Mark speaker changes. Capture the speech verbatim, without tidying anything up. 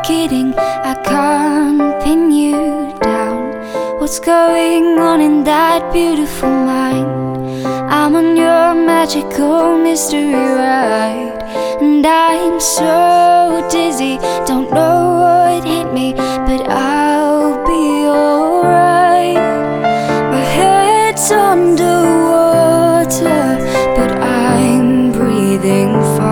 Speaker 1: kidding, I can't pin you down. What's going on in that beautiful mind? I'm on your magical mystery ride, and I'm so dizzy, don't know what hit me, but I'll be alright. My head's underwater, but I'm breathing fine.